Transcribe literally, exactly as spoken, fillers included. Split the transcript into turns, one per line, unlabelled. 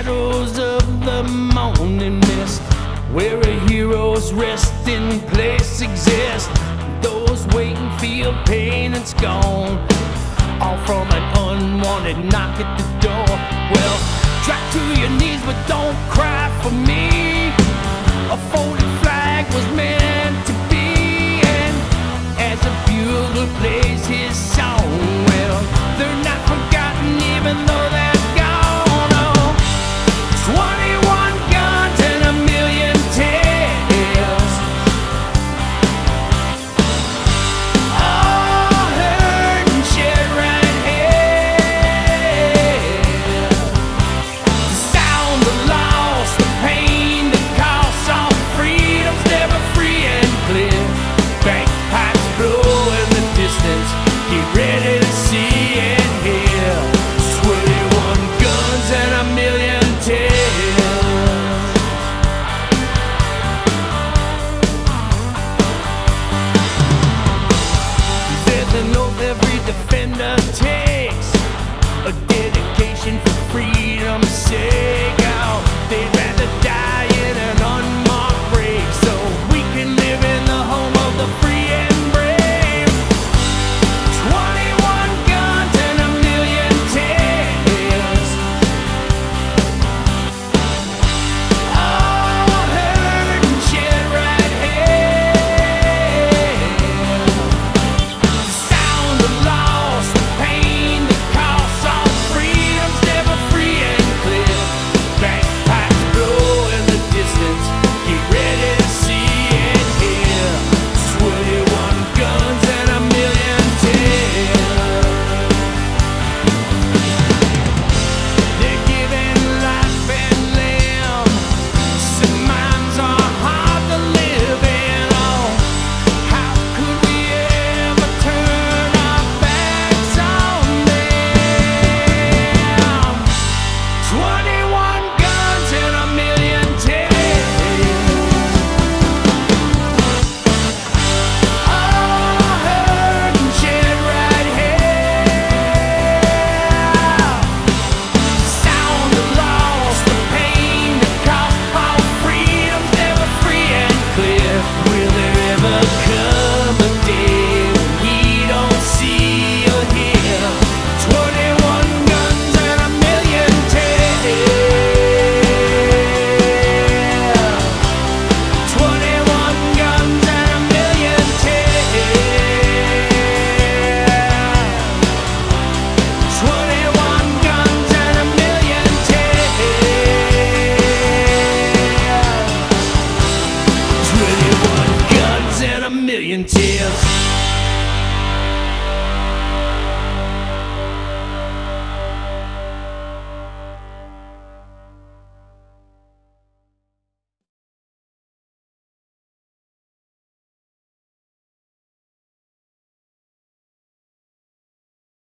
shadows of the morning mist, where a hero's resting place exists. Those waiting feel pain and scorn, all from an unwanted knock at the door. Well, drop to your knees, but don't cry for me. A folded flag was made